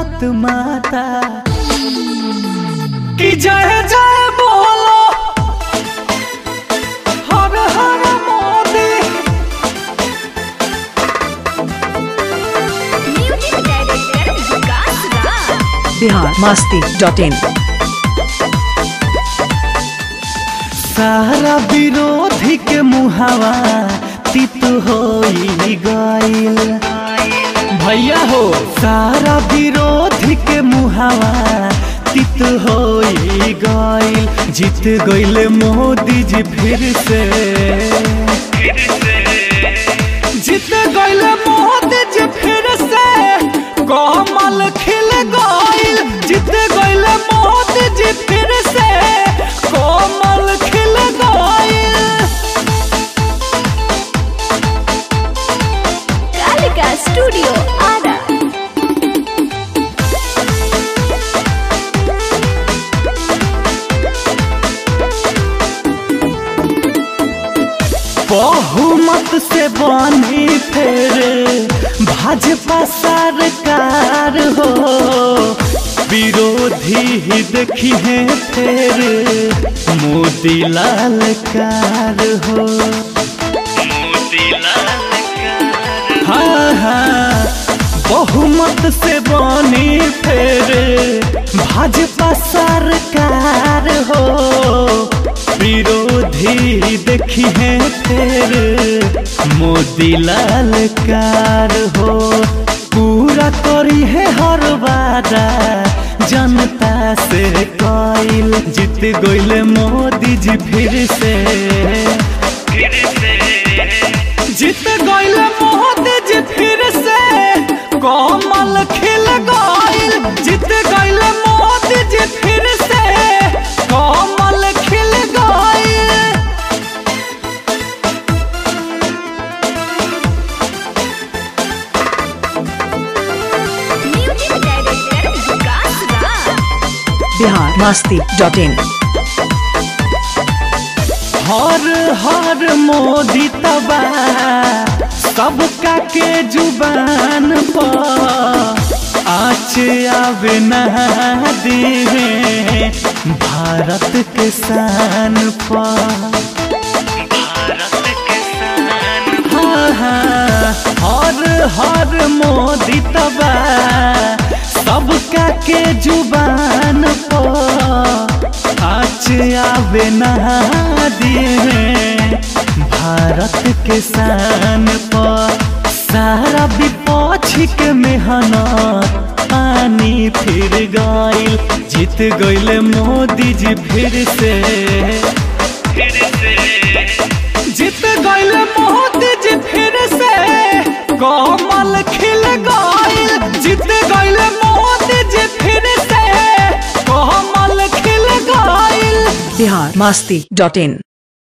भारत माता की जय जय बोलो हर हर मोदी। biharmasti.in सारा विरोधी के मुहावा तित होई गइल भैया हो। सारा विरोधी के मुहावा तित होई गइल। जीत गइल मोदी जी फिर से जीत गइल मोदी जी फिर से कमल खिल गइल। जीत गइल मोदी जी फिर से कमल खिल गइल। कालिका स्टूडियो आरा। बहुमत से बनी फिर भाजपा सरकार हो। विरोधी ही देखी है फिर मोदी लाल कार हो। हाँ हाँ बहुमत से बनी फिर भाजपा सरकार हो। विरोधी देखी है फिर मोदी लाल कार हो। पूरा करी है हर वादा जनता से कइल। जीत गइल मोदी जी फिर से जीत गइल मोदी जी फिर से कमल खिल गइल। जीत गइल मोदी जी फिर से कमल खिल गइल। biharmasti.in हर हर मोदी तबा सबका के जुबान पर आच आवे ना दे भारत के शान पर। हाँ हाँ हर हर मोदी तबा सबका के जुबान पर आच आवे ना दे भारत के शान पर। सारा विपक्ष के मेहनत पानी फिर गइल। जीत गइल मोदी जी फिर से जीत गइल मोदी जी फिर से कमल खिल गइल। जीत गइल मोदी जी फिर से कमल खिल गइल। biharmasti.in